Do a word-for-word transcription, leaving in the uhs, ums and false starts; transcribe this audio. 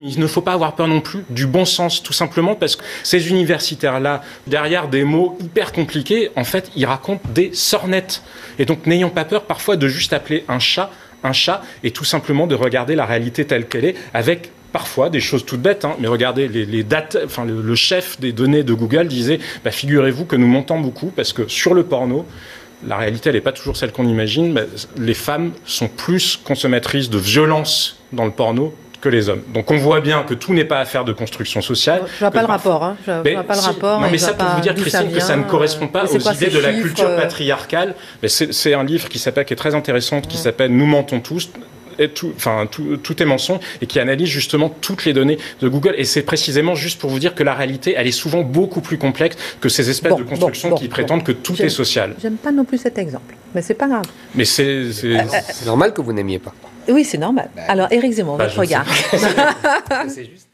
Il ne faut pas avoir peur non plus du bon sens, tout simplement parce que ces universitaires-là, derrière des mots hyper compliqués, en fait, ils racontent des sornettes. Et donc, n'ayons pas peur parfois de juste appeler un chat un chat et tout simplement de regarder la réalité telle qu'elle est, avec parfois des choses toutes bêtes, hein, mais regardez, les, les dates, enfin, le, le chef des données de Google disait bah, « Figurez-vous que nous montons beaucoup parce que sur le porno, la réalité, elle n'est pas toujours celle qu'on imagine. Bah, les femmes sont plus consommatrices de violence dans le porno que les hommes. Donc on voit bien que tout n'est pas affaire de construction sociale. Je vois pas le rapport. Hein. Je vois pas le rapport. Non, mais ça pour vous dire, Christine, que ça ne correspond pas aux idées de la culture patriarcale. C'est un livre qui s'appelle, qui est très intéressant, qui s'appelle « Nous mentons tous ». Et tout, enfin, tout, tout est mensonge et qui analyse justement toutes les données de Google. Et c'est précisément juste pour vous dire que la réalité, elle est souvent beaucoup plus complexe que ces espèces bon, de constructions bon, bon, qui prétendent bon. que tout est social. J'aime pas non plus cet exemple, mais c'est pas grave. Mais c'est euh, euh, normal que vous n'aimiez pas. Oui, c'est normal. Bah, Alors, Éric Zemmour, bah, votre regard. C'est juste.